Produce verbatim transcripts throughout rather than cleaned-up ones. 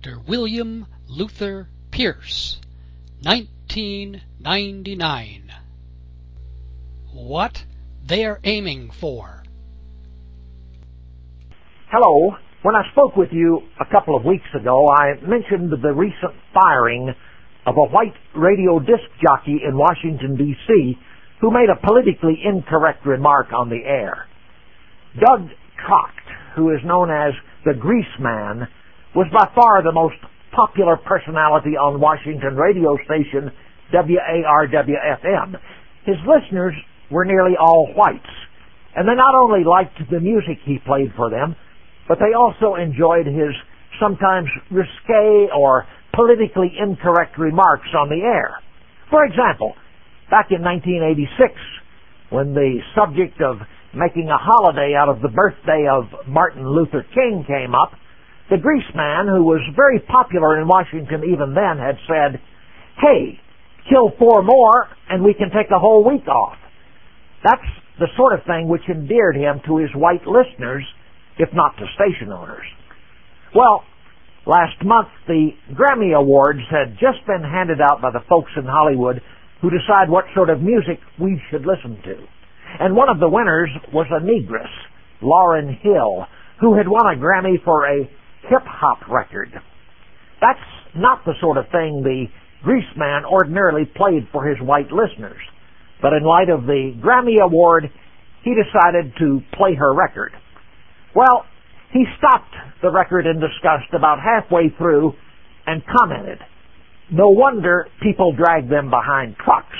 Doctor William Luther Pierce, nineteen ninety-nine. What They're Aiming For. Hello. When I spoke with you a couple of weeks ago, I mentioned the recent firing of a white radio disc jockey in Washington, D C who made a politically incorrect remark on the air. Doug Tracht, who is known as the Grease Man, was by far the most popular personality on Washington radio station W A R W F M. His listeners were nearly all whites, and they not only liked the music he played for them, but they also enjoyed his sometimes risque or politically incorrect remarks on the air. For example, back in nineteen eighty-six, when the subject of making a holiday out of the birthday of Martin Luther King came up, the Grease Man, who was very popular in Washington even then, had said, "Hey, kill four more and we can take a whole week off." That's the sort of thing which endeared him to his white listeners, if not to station owners. Well, last month the Grammy Awards had just been handed out by the folks in Hollywood who decide what sort of music we should listen to. And one of the winners was a negress, Lauryn Hill, who had won a Grammy for a hip-hop record. That's not the sort of thing the Grease Man ordinarily played for his white listeners. But in light of the Grammy Award, he decided to play her record. Well, he stopped the record in disgust about halfway through and commented, "No wonder people drag them behind trucks."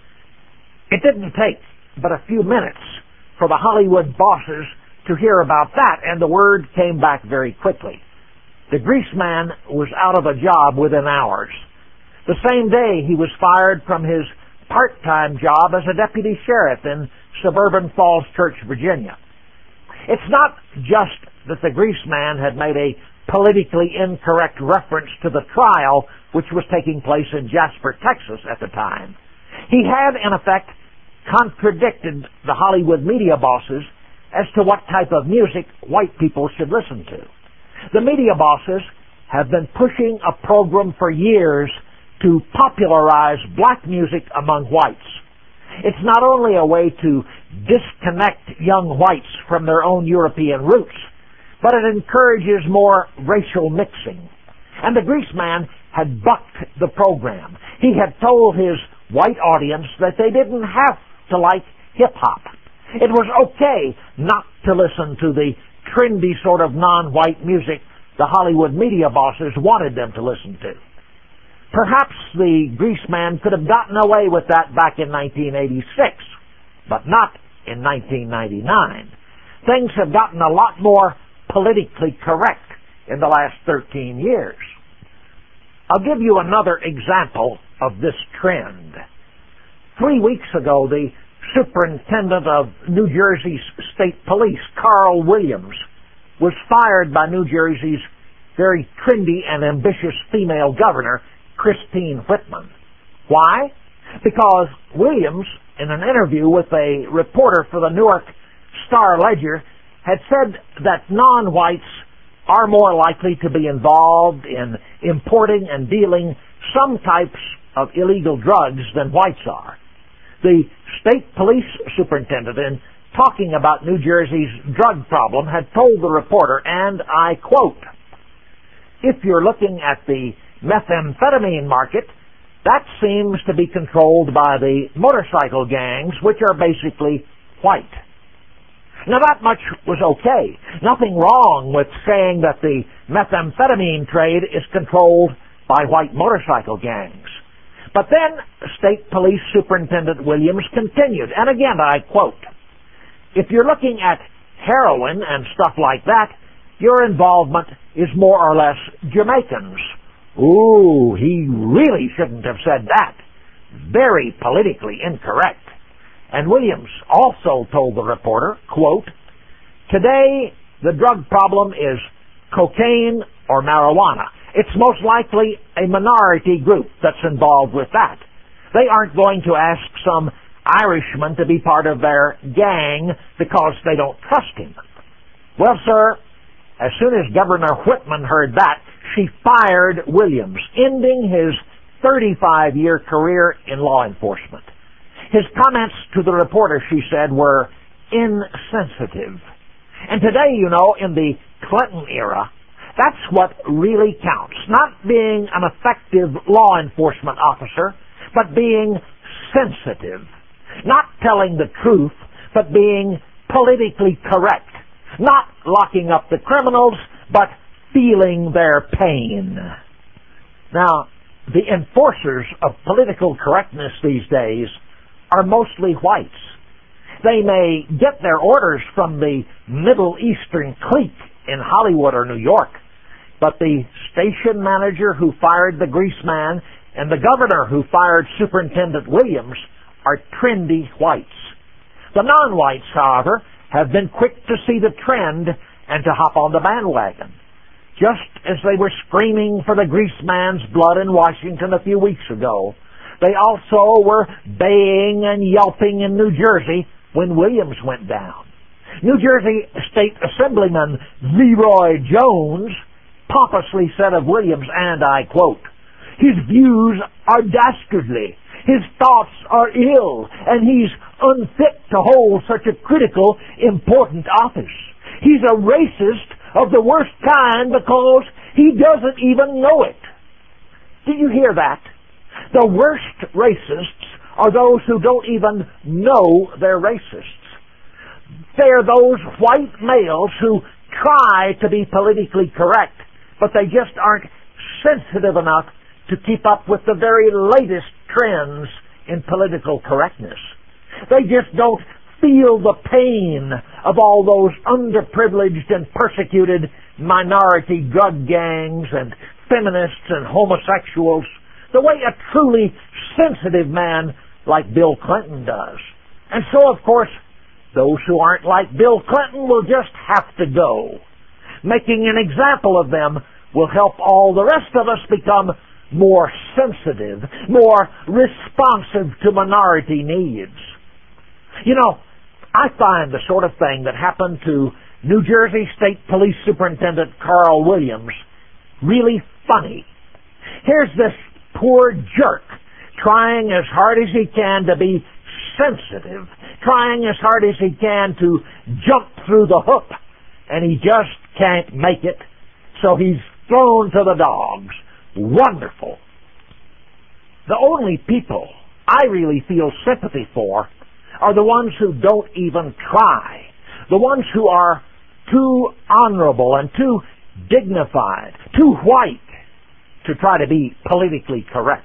It didn't take but a few minutes for the Hollywood bosses to hear about that, and the word came back very quickly. The Grease Man was out of a job within hours. The same day, he was fired from his part-time job as a deputy sheriff in suburban Falls Church, Virginia. It's not just that the Grease Man had made a politically incorrect reference to the trial which was taking place in Jasper, Texas at the time. He had, in effect, contradicted the Hollywood media bosses as to what type of music white people should listen to. The media bosses have been pushing a program for years to popularize black music among whites. It's not only a way to disconnect young whites from their own European roots, but it encourages more racial mixing. And the Grease Man had bucked the program. He had told his white audience that they didn't have to like hip-hop. It was okay not to listen to the trendy sort of non-white music the Hollywood media bosses wanted them to listen to. Perhaps the Grease Man could have gotten away with that back in nineteen eighty-six, but not in nineteen ninety-nine. Things have gotten a lot more politically correct in the last thirteen years. I'll give you another example of this trend. Three weeks ago, the superintendent of New Jersey's state police, Carl Williams, was fired by New Jersey's very trendy and ambitious female governor, Christine Whitman. Why? Because Williams, in an interview with a reporter for the Newark Star-Ledger, had said that non-whites are more likely to be involved in importing and dealing some types of illegal drugs than whites are. The state police superintendent, in talking about New Jersey's drug problem, had told the reporter, and I quote, "If you're looking at the methamphetamine market, that seems to be controlled by the motorcycle gangs, which are basically white." Now that much was okay. Nothing wrong with saying that the methamphetamine trade is controlled by white motorcycle gangs. But then State Police Superintendent Williams continued, and again I quote, "If you're looking at heroin and stuff like that, your involvement is more or less Jamaicans." Ooh, he really shouldn't have said that. Very politically incorrect. And Williams also told the reporter, quote, "Today, the drug problem is cocaine or marijuana. It's most likely a minority group that's involved with that. They aren't going to ask some Irishman to be part of their gang because they don't trust him." Well, sir, as soon as Governor Whitman heard that, she fired Williams, ending his thirty-five-year career in law enforcement. His comments to the reporter, she said, were insensitive. And today, you know, in the Clinton era, that's what really counts. Not being an effective law enforcement officer, but being sensitive. Not telling the truth, but being politically correct. Not locking up the criminals, but feeling their pain. Now, the enforcers of political correctness these days are mostly whites. They may get their orders from the Middle Eastern clique in Hollywood or New York, but the station manager who fired the grease man and the governor who fired Superintendent Williams are trendy whites. The non-whites, however, have been quick to see the trend and to hop on the bandwagon. Just as they were screaming for the grease man's blood in Washington a few weeks ago, they also were baying and yelping in New Jersey when Williams went down. New Jersey State Assemblyman Leroy Jones pompously said of Williams, and I quote, "His views are dastardly, his thoughts are ill, and he's unfit to hold such a critical, important office. He's a racist of the worst kind because he doesn't even know it." Do you hear that? The worst racists are those who don't even know they're racists. They're those white males who try to be politically correct, but they just aren't sensitive enough to keep up with the very latest trends in political correctness. They just don't feel the pain of all those underprivileged and persecuted minority drug gangs and feminists and homosexuals the way a truly sensitive man like Bill Clinton does. And so, of course, those who aren't like Bill Clinton will just have to go. Making an example of them will help all the rest of us become more sensitive, more responsive to minority needs. You know, I find the sort of thing that happened to New Jersey State Police Superintendent Carl Williams really funny. Here's this poor jerk trying as hard as he can to be sensitive, trying as hard as he can to jump through the hoop, and he just can't make it, so he's thrown to the dogs. Wonderful. The only people I really feel sympathy for are the ones who don't even try, the ones who are too honorable and too dignified, too white to try to be politically correct.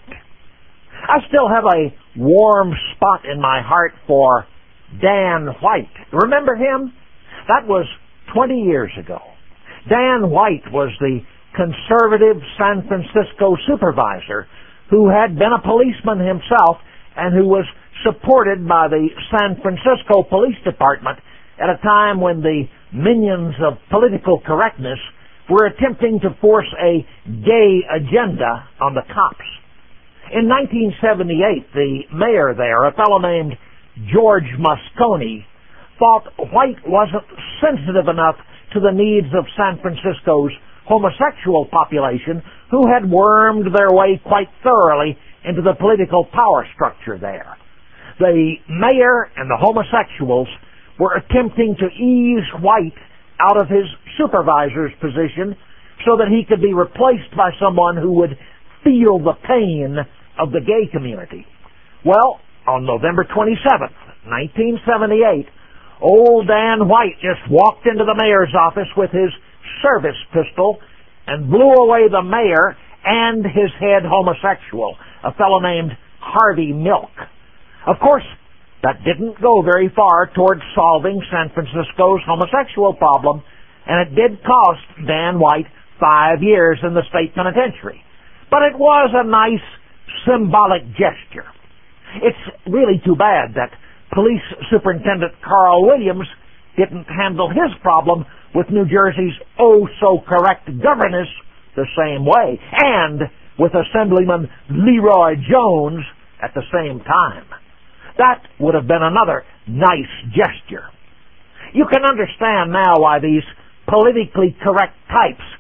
I still have a warm spot in my heart for Dan White. Remember him? That was twenty years ago. Dan White was the conservative San Francisco supervisor who had been a policeman himself and who was supported by the San Francisco Police Department at a time when the minions of political correctness were attempting to force a gay agenda on the cops. In nineteen seventy-eight, the mayor there, a fellow named George Moscone, thought White wasn't sensitive enough to the needs of San Francisco's homosexual population who had wormed their way quite thoroughly into the political power structure there. The mayor and the homosexuals were attempting to ease White out of his supervisor's position so that he could be replaced by someone who would feel the pain of the gay community. Well, on November twenty-seventh, nineteen seventy-eight, old Dan White just walked into the mayor's office with his service pistol and blew away the mayor and his head homosexual, a fellow named Harvey Milk. Of course, that didn't go very far towards solving San Francisco's homosexual problem, and it did cost Dan White five years in the state penitentiary. But it was a nice symbolic gesture. It's really too bad that Police Superintendent Carl Williams didn't handle his problem with New Jersey's oh-so-correct governess the same way, and with Assemblyman Leroy Jones at the same time. That would have been another nice gesture. You can understand now why these politically correct types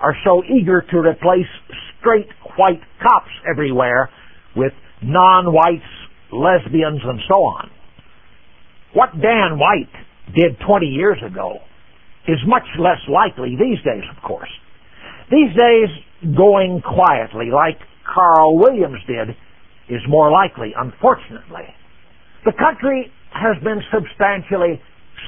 are so eager to replace straight white cops everywhere with non-whites, lesbians, and so on. What Dan White did twenty years ago is much less likely these days, of course. These days, going quietly, like Carl Williams did, is more likely, unfortunately. The country has been substantially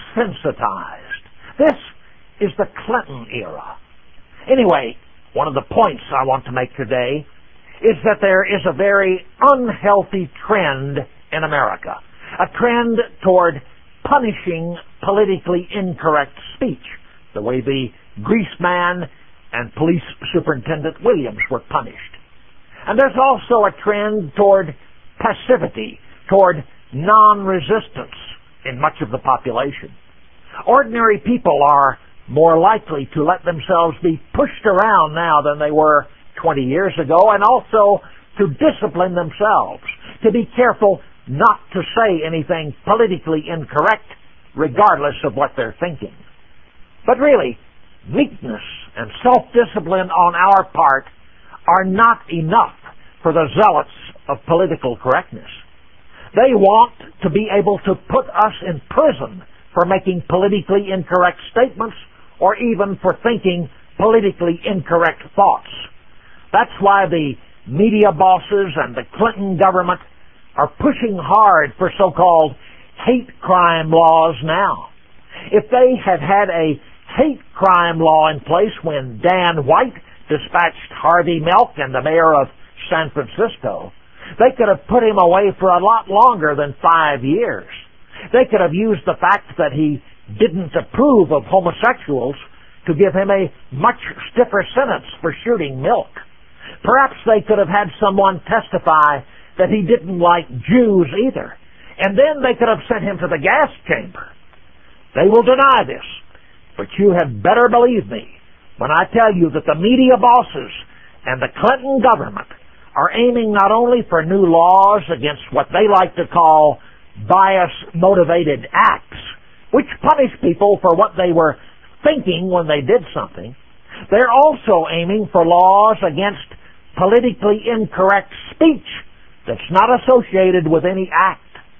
sensitized. This is the Clinton era. Anyway, one of the points I want to make today is that there is a very unhealthy trend in America, a trend toward punishing politically incorrect speech, the way the Greaseman and Police Superintendent Williams were punished. And there's also a trend toward passivity, toward non-resistance in much of the population. Ordinary people are more likely to let themselves be pushed around now than they were twenty years ago, and also to discipline themselves, to be careful not to say anything politically incorrect, regardless of what they're thinking. But really, meekness and self-discipline on our part are not enough for the zealots of political correctness. They want to be able to put us in prison for making politically incorrect statements or even for thinking politically incorrect thoughts. That's why the media bosses and the Clinton government are pushing hard for so-called hate crime laws now. If they had had a hate crime law in place when Dan White dispatched Harvey Milk and the mayor of San Francisco, they could have put him away for a lot longer than five years. They could have used the fact that he didn't approve of homosexuals to give him a much stiffer sentence for shooting Milk. Perhaps they could have had someone testify that he didn't like Jews either, and then they could have sent him to the gas chamber. They will deny this, but you had better believe me when I tell you that the media bosses and the Clinton government are aiming not only for new laws against what they like to call bias-motivated acts, which punish people for what they were thinking when they did something. They're also aiming for laws against politically incorrect speech that's not associated with any act.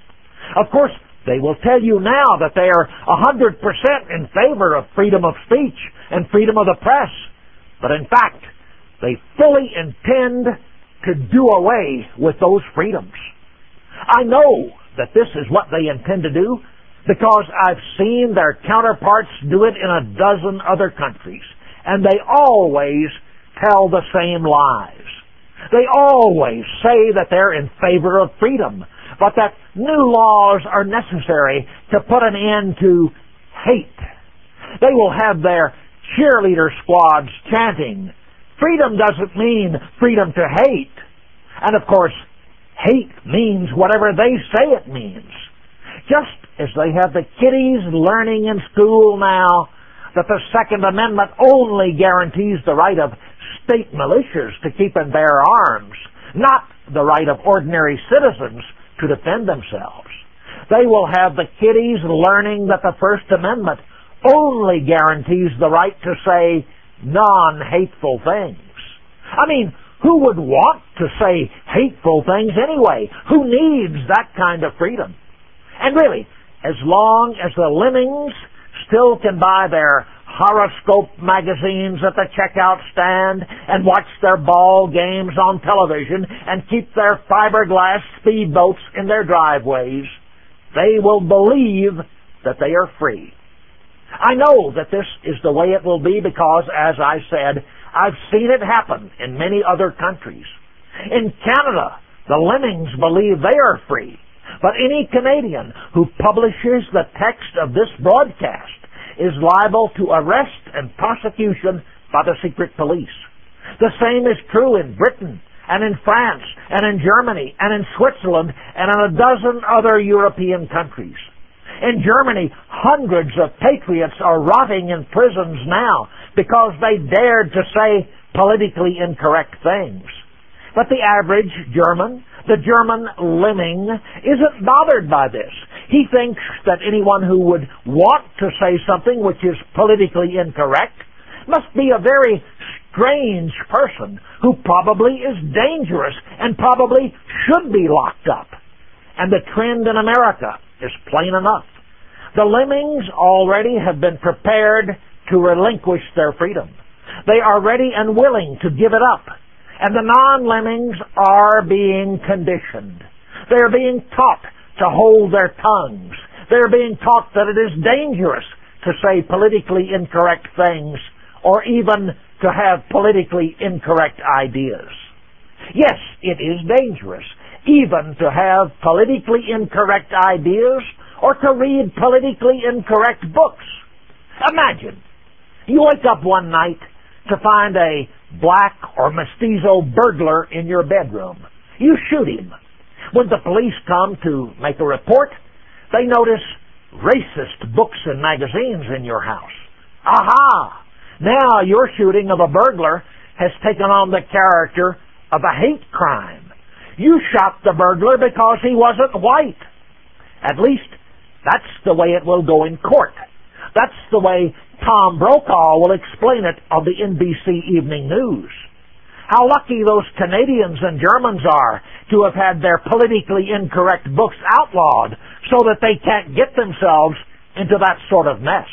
Of course, they will tell you now that they are one hundred percent in favor of freedom of speech and freedom of the press. But in fact, they fully intend to do away with those freedoms. I know that this is what they intend to do because I've seen their counterparts do it in a dozen other countries, and they always tell the same lies. They always say that they're in favor of freedom, but that new laws are necessary to put an end to hate. They will have their cheerleader squads chanting, "Freedom doesn't mean freedom to hate." And of course, hate means whatever they say it means. Just as they have the kiddies learning in school now that the Second Amendment only guarantees the right of state militias to keep and bear arms, not the right of ordinary citizens to defend themselves. They will have the kiddies learning that the First Amendment only guarantees the right to say non-hateful things. I mean, who would want to say hateful things anyway? Who needs that kind of freedom? And really, as long as the lemmings still can buy their horoscope magazines at the checkout stand and watch their ball games on television and keep their fiberglass speedboats in their driveways, they will believe that they are free. I know that this is the way it will be because, as I said, I've seen it happen in many other countries. In Canada, the lemmings believe they are free, but any Canadian who publishes the text of this broadcast is liable to arrest and prosecution by the secret police. The same is true in Britain and in France and in Germany and in Switzerland and in a dozen other European countries. In Germany, hundreds of patriots are rotting in prisons now because they dared to say politically incorrect things. But the average German, the German lemming, isn't bothered by this. He thinks that anyone who would want to say something which is politically incorrect must be a very strange person who probably is dangerous and probably should be locked up. And the trend in America is plain enough. The lemmings already have been prepared to relinquish their freedom. They are ready and willing to give it up. And the non-lemmings are being conditioned. They are being taught to hold their tongues. They are being taught that it is dangerous to say politically incorrect things or even to have politically incorrect ideas. Yes, it is dangerous even to have politically incorrect ideas or to read politically incorrect books. Imagine, you wake up one night to find a black or mestizo burglar in your bedroom. You shoot him. When the police come to make a report, they notice racist books and magazines in your house. Aha! Now your shooting of a burglar has taken on the character of a hate crime. You shot the burglar because he wasn't white. At least that's the way it will go in court. That's the way Tom Brokaw will explain it on the N B C Evening News. How lucky those Canadians and Germans are to have had their politically incorrect books outlawed so that they can't get themselves into that sort of mess.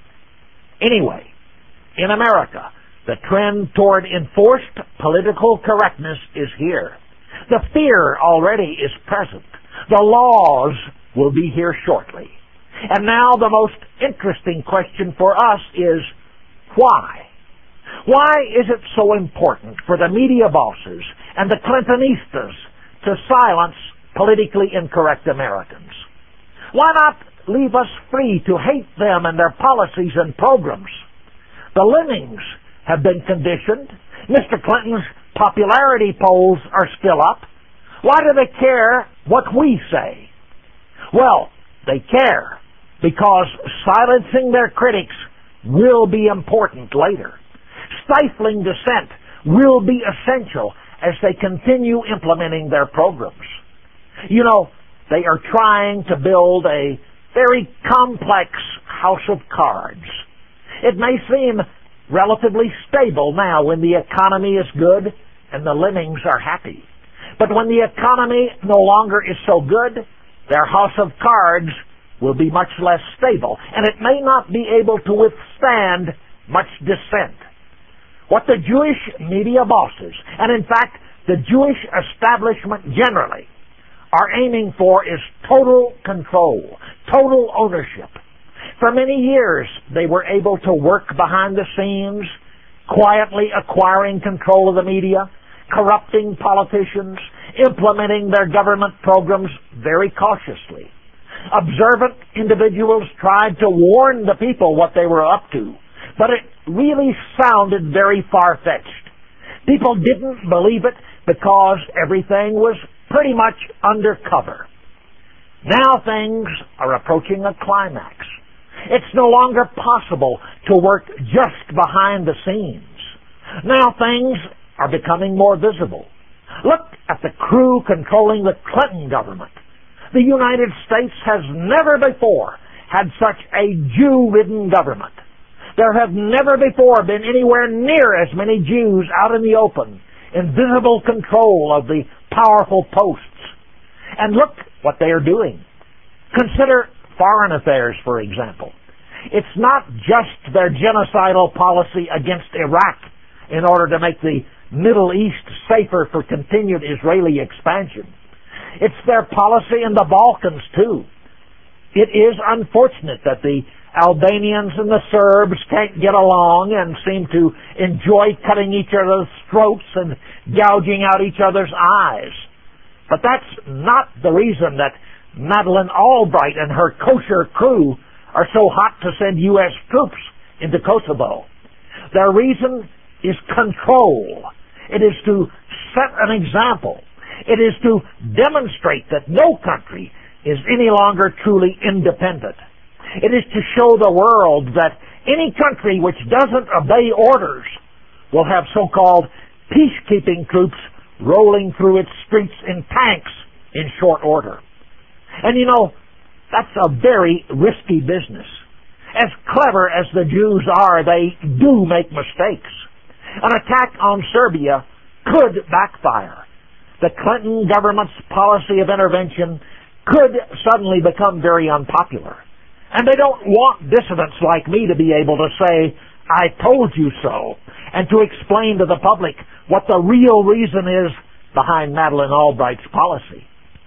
Anyway, in America, the trend toward enforced political correctness is here. The fear already is present. The laws will be here shortly. And now the most interesting question for us is, why? Why is it so important for the media bosses and the Clintonistas to silence politically incorrect Americans? Why not leave us free to hate them and their policies and programs? The lemmings have been conditioned. Mister Clinton's popularity polls are still up. Why do they care what we say? Well, they care because silencing their critics will be important later. Stifling dissent will be essential as they continue implementing their programs. You know, they are trying to build a very complex house of cards. It may seem relatively stable now when the economy is good and the lemmings are happy. But when the economy no longer is so good, their house of cards will be much less stable, and it may not be able to withstand much dissent. What the Jewish media bosses, and in fact the Jewish establishment generally, are aiming for is total control, total ownership. For many years they were able to work behind the scenes, quietly acquiring control of the media, corrupting politicians, implementing their government programs very cautiously. Observant individuals tried to warn the people what they were up to, but it really sounded very far-fetched. People didn't believe it because everything was pretty much undercover. Now things are approaching a climax. It's no longer possible to work just behind the scenes. Now things are becoming more visible. Look at the crew controlling the Clinton government. The United States has never before had such a Jew-ridden government. There have never before been anywhere near as many Jews out in the open, in visible control of the powerful posts. And look what they are doing. Consider foreign affairs, for example. It's not just their genocidal policy against Iraq in order to make the Middle East safer for continued Israeli expansion. It's their policy in the Balkans, too. It is unfortunate that the Albanians and the Serbs can't get along and seem to enjoy cutting each other's throats and gouging out each other's eyes. But that's not the reason that Madeleine Albright and her kosher crew are so hot to send U S troops into Kosovo. Their reason is control. It is to set an example. It is to demonstrate that no country is any longer truly independent. It is to show the world that any country which doesn't obey orders will have so-called peacekeeping troops rolling through its streets in tanks in short order. And you know, that's a very risky business. As clever as the Jews are, they do make mistakes. An attack on Serbia could backfire. The Clinton government's policy of intervention could suddenly become very unpopular. And they don't want dissidents like me to be able to say, "I told you so," and to explain to the public what the real reason is behind Madeleine Albright's policy.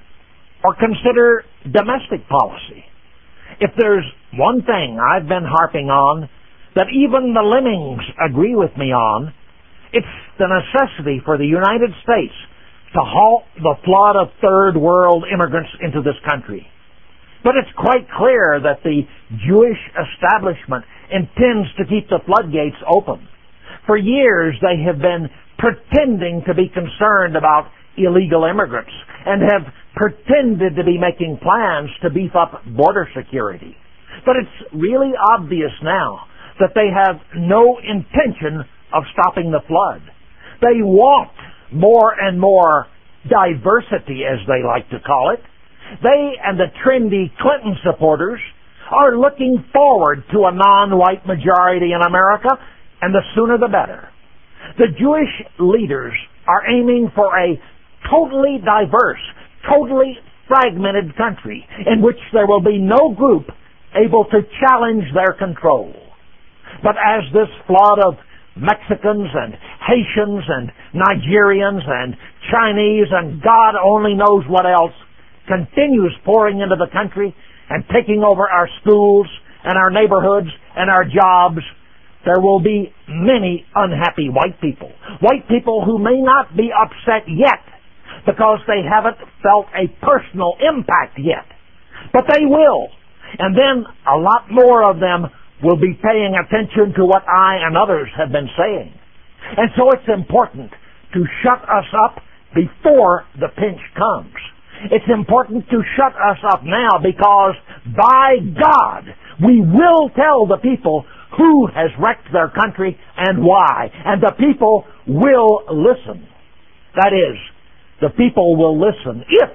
Or consider domestic policy. If there's one thing I've been harping on that even the lemmings agree with me on, it's the necessity for the United States to halt the flood of third world immigrants into this country. But it's quite clear that the Jewish establishment intends to keep the floodgates open. For years they have been pretending to be concerned about illegal immigrants and have pretended to be making plans to beef up border security. But it's really obvious now that they have no intention of stopping the flood. They want more and more diversity, as they like to call it. They and the trendy Clinton supporters are looking forward to a non-white majority in America, and the sooner the better. The Jewish leaders are aiming for a totally diverse, totally fragmented country in which there will be no group able to challenge their control. But as this flood of Mexicans and Haitians and Nigerians and Chinese and God only knows what else continues pouring into the country and taking over our schools and our neighborhoods and our jobs, there will be many unhappy white people. White people who may not be upset yet because they haven't felt a personal impact yet. But they will. And then a lot more of them will be paying attention to what I and others have been saying. And so it's important to shut us up before the pinch comes. It's important to shut us up now because, by God, we will tell the people who has wrecked their country and why. And the people will listen. That is, the people will listen if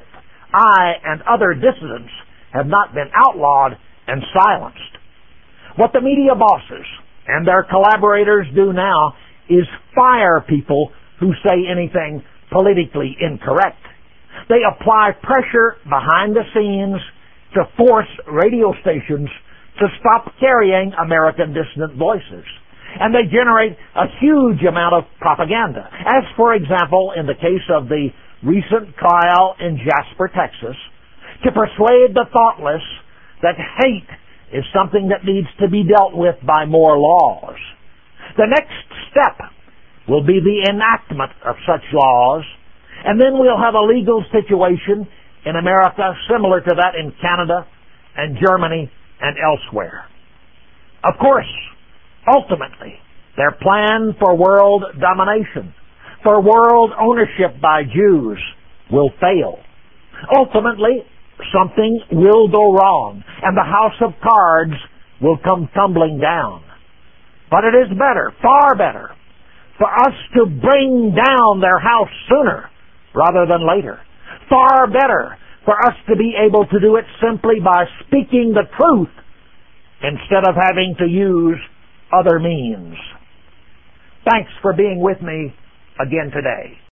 I and other dissidents have not been outlawed and silenced. What the media bosses and their collaborators do now is fire people who say anything politically incorrect. They apply pressure behind the scenes to force radio stations to stop carrying American dissident voices. And they generate a huge amount of propaganda. As, for example, in the case of the recent trial in Jasper, Texas, to persuade the thoughtless that hate is something that needs to be dealt with by more laws. The next step will be the enactment of such laws, and then we'll have a legal situation in America similar to that in Canada and Germany and elsewhere. Of course, ultimately, their plan for world domination, for world ownership by Jews, will fail. Ultimately, something will go wrong, and the house of cards will come tumbling down. But it is better, far better, for us to bring down their house sooner rather than later. Far better for us to be able to do it simply by speaking the truth instead of having to use other means. Thanks for being with me again today.